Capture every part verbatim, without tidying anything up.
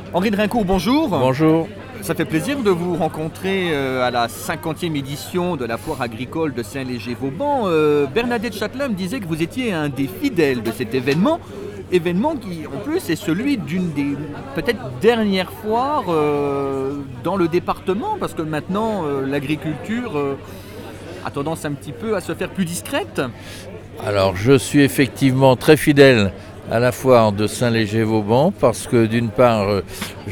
Henri de Rincourt, bonjour. Bonjour. Ça fait plaisir de vous rencontrer euh, à la cinquantième édition de la foire agricole de Saint-Léger-Vauban. Euh, Bernadette Châtelain me disait que vous étiez un des fidèles de cet événement. Événement qui, en plus, est celui d'une des peut-être dernières foires euh, dans le département, parce que maintenant, euh, l'agriculture euh, a tendance un petit peu à se faire plus discrète. Alors, je suis effectivement très fidèle à la foire de Saint-Léger-Vauban parce que d'une part, euh,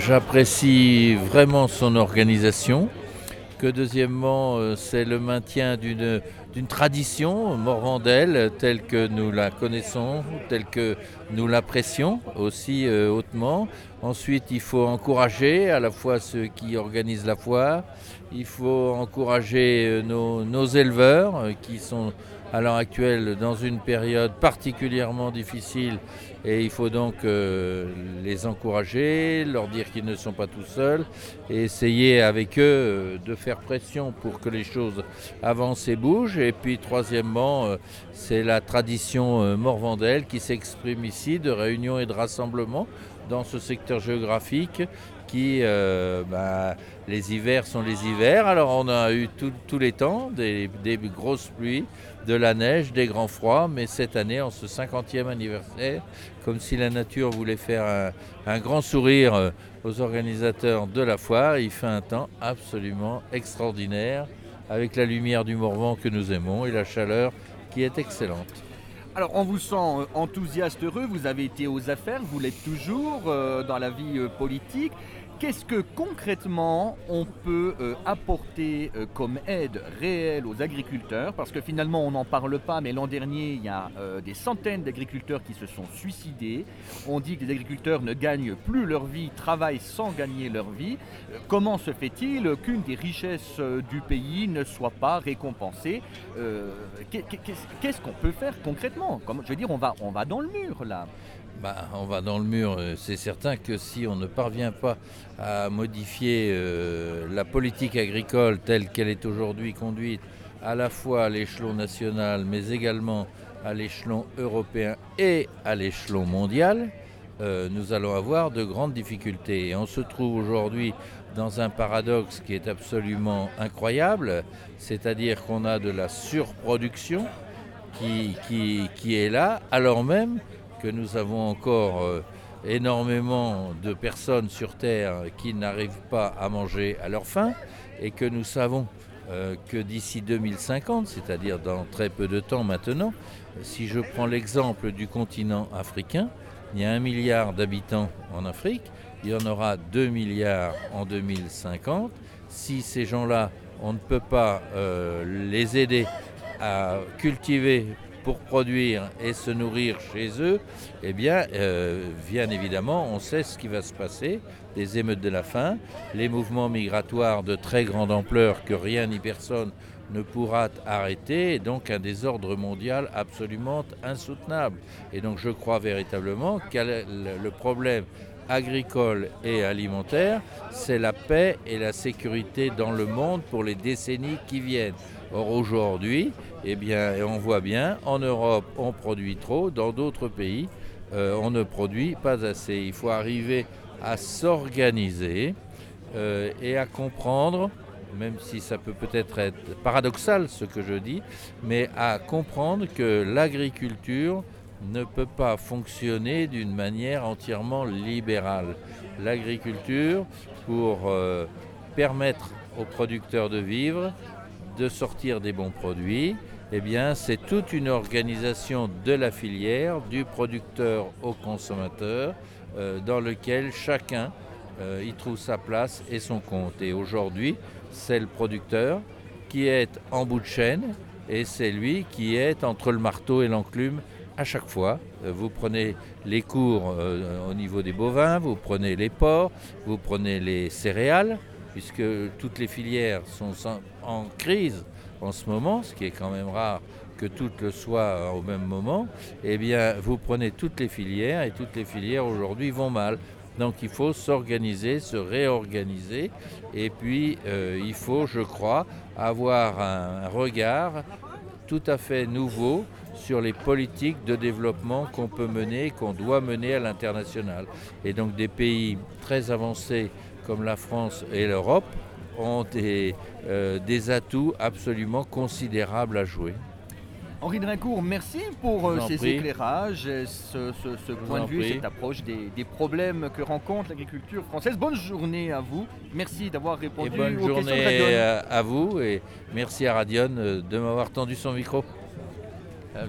j'apprécie vraiment son organisation, que deuxièmement, euh, c'est le maintien d'une, d'une tradition morvandelle telle que nous la connaissons, telle que nous l'apprécions aussi euh, hautement. Ensuite, il faut encourager à la fois ceux qui organisent la foire, il faut encourager euh, nos, nos éleveurs euh, qui sont à l'heure actuelle dans une période particulièrement difficile et il faut donc euh, les encourager, leur dire qu'ils ne sont pas tout seuls et essayer avec eux euh, de faire pression pour que les choses avancent et bougent. Et puis troisièmement, euh, c'est la tradition euh, morvandelle qui s'exprime ici de réunion et de rassemblement dans ce secteur géographique qui, euh, bah, les hivers sont les hivers. Alors on a eu tous les temps, des, des grosses pluies, de la neige, des grands froids, mais cette année, en ce cinquantième anniversaire, comme si la nature voulait faire un, un grand sourire aux organisateurs de la foire, il fait un temps absolument extraordinaire, avec la lumière du Morvan que nous aimons et la chaleur qui est excellente. Alors, on vous sent enthousiaste, heureux, vous avez été aux affaires, vous l'êtes toujours euh, dans la vie euh, politique. Qu'est-ce que concrètement on peut euh, apporter euh, comme aide réelle aux agriculteurs? Parce que finalement on n'en parle pas, mais l'an dernier il y a euh, des centaines d'agriculteurs qui se sont suicidés. On dit que les agriculteurs ne gagnent plus leur vie, travaillent sans gagner leur vie. Euh, comment se fait-il qu'une des richesses euh, du pays ne soit pas récompensée? euh, Qu'est-ce qu'on peut faire concrètement? Comme, je veux dire, on va, on va dans le mur là. Bah, on va dans le mur. C'est certain que si on ne parvient pas à modifier euh, la politique agricole telle qu'elle est aujourd'hui conduite, à la fois à l'échelon national, mais également à l'échelon européen et à l'échelon mondial, euh, nous allons avoir de grandes difficultés. Et on se trouve aujourd'hui dans un paradoxe qui est absolument incroyable, c'est-à-dire qu'on a de la surproduction qui, qui, qui est là, alors même que nous avons encore euh, énormément de personnes sur Terre qui n'arrivent pas à manger à leur faim et que nous savons euh, que d'ici deux mille cinquante, c'est-à-dire dans très peu de temps maintenant, si je prends l'exemple du continent africain, il y a un milliard d'habitants en Afrique, il y en aura deux milliards en deux mille cinquante. Si ces gens-là, on ne peut pas euh, les aider à cultiver pour produire et se nourrir chez eux, eh bien, euh, bien évidemment, on sait ce qui va se passer, des émeutes de la faim, les mouvements migratoires de très grande ampleur que rien ni personne ne pourra arrêter, et donc un désordre mondial absolument insoutenable. Et donc je crois véritablement que le problème agricole et alimentaire, c'est la paix et la sécurité dans le monde pour les décennies qui viennent. Or aujourd'hui, eh bien, on voit bien, en Europe, on produit trop, dans d'autres pays, euh, on ne produit pas assez. Il faut arriver à s'organiser euh, et à comprendre, même si ça peut peut-être être paradoxal ce que je dis, mais à comprendre que l'agriculture ne peut pas fonctionner d'une manière entièrement libérale. L'agriculture, pour euh, permettre aux producteurs de vivre, de sortir des bons produits, eh bien, c'est toute une organisation de la filière, du producteur au consommateur, euh, dans lequel chacun euh, y trouve sa place et son compte. Et aujourd'hui, c'est le producteur qui est en bout de chaîne et c'est lui qui est entre le marteau et l'enclume à chaque fois. Vous prenez les cours euh, au niveau des bovins, vous prenez les porcs, vous prenez les céréales, puisque toutes les filières sont en crise en ce moment, ce qui est quand même rare que toutes le soient au même moment, eh bien vous prenez toutes les filières et toutes les filières aujourd'hui vont mal. Donc il faut s'organiser, se réorganiser et puis euh, il faut, je crois, avoir un regard tout à fait nouveau sur les politiques de développement qu'on peut mener, qu'on doit mener à l'international. Et donc des pays très avancés comme la France et l'Europe ont des, euh, des atouts absolument considérables à jouer. Henri Drincourt, merci pour euh, ces prie. éclairages, ce, ce, ce point de vue, prie. cette approche des, des problèmes que rencontre l'agriculture française. Bonne journée à vous. Merci d'avoir répondu Et bonne aux questions de journée Radion. à, à vous et merci à Radion de m'avoir tendu son micro.